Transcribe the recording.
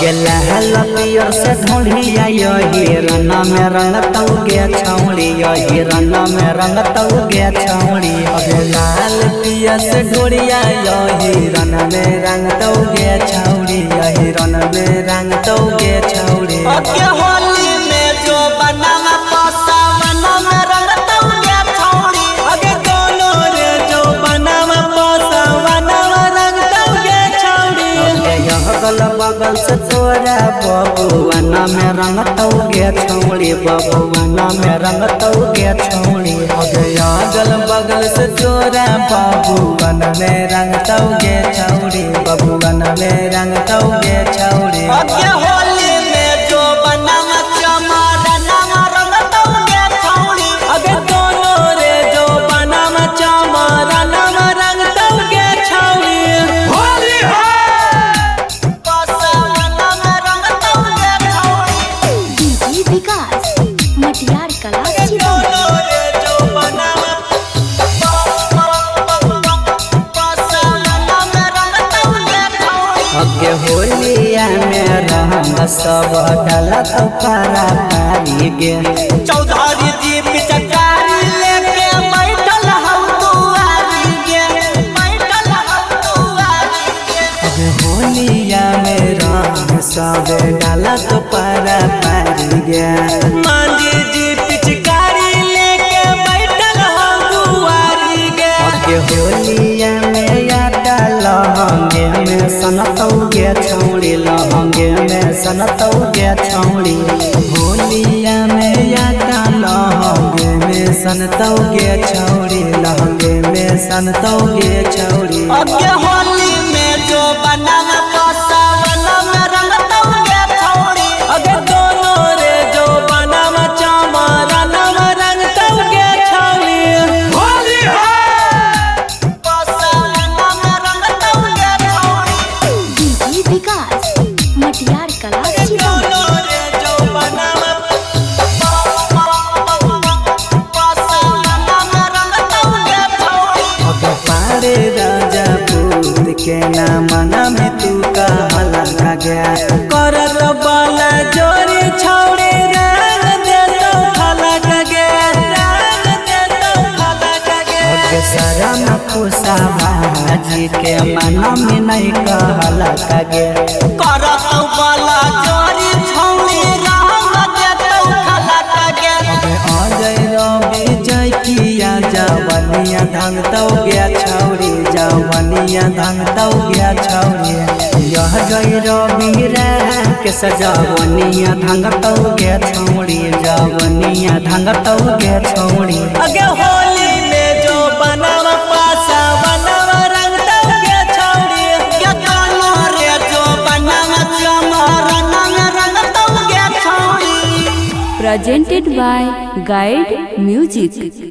गेला लपियर से ढोलिया हिरन में रंग तौगे छौड़ी हिरन में रंग तौगे छौड़ी लाल पिया से ढोलिया हिरन में रंग तौगे छौड़ी हिरन में रंग तौगे छौड़ी होली में जो बनावा पसावन में रंग तौगे छौड़ी अगे दोनों रे जो बनावा पसावन में रंग तौगे छौड़ी अगल बगल से तोरा बबुआन में रंग तौगे छौड़ी बबुआन में रंग तौगे छौड़ी अगल बगल से तोरा बबुआन में रंग तौगे छौड़ी बबुआन में रंग तौगे छौड़ी होली में जो बनावा चमारन में रंग तौगे छौड़ी अगे दोनों रे जो बनावा चमारन में रंग तौगे छौड़ी होली पसावन में रंग तौगे छौड़ी डीजे विकास मटियार कला दोनों रे जो बनावा अगे होलिया में रंग सब डाला तो पारा पारी गे चौधरी जी पिचकारी लेके बैठल हम दुआरी गे बैठल हम दुआरी गे अगे होलिया में रंग सब डाला तो पारा पारी गे मांझी जी पिचकारी लेके बैठल हम दुआरी गे अगे होलिया में यादा लहंगे में सनतौगे छौड़ी लहंगे में सनतौगे छौड़ी होलिया में यादा लहंगे में सनतौगे छौड़ी लहंगे में सनतौगे छौड़ी अगे होली में जो बनावा पसावन में रंग तौगे छौड़ी अगे दोनों रे जो बनावा चमारन में रंग तौगे छौड़ी होली पसावन में रंग तौगे छौड़ी डीजे विकास मटियार कला दोनों रे जो बनावा अगे पारे राजा पूत के नाम में तू कहला गया करत बाला जोरी छौड़ी रंग दे तो खला गया रंग दे तो खला गया शरण खुशा भाजी के मन में नहीं कहला गे करत वाला जोरी छौड़ी रंग देतौ खला गे अजय रवि जय किया जवनिया धंग तो गया छौड़ी जवनिया धंग तो गया छौड़ी यह जय रवि रे के सजवनिया धंग तौगे छौड़ी जवनिया धंग तौगे छौड़ी अगे होली में जो बनावा पासा बनावा रंग तो गया छौड़ी के दोनों रे जो बनावा चमारन में रंग तौगे छौड़ी presented by Guide Music.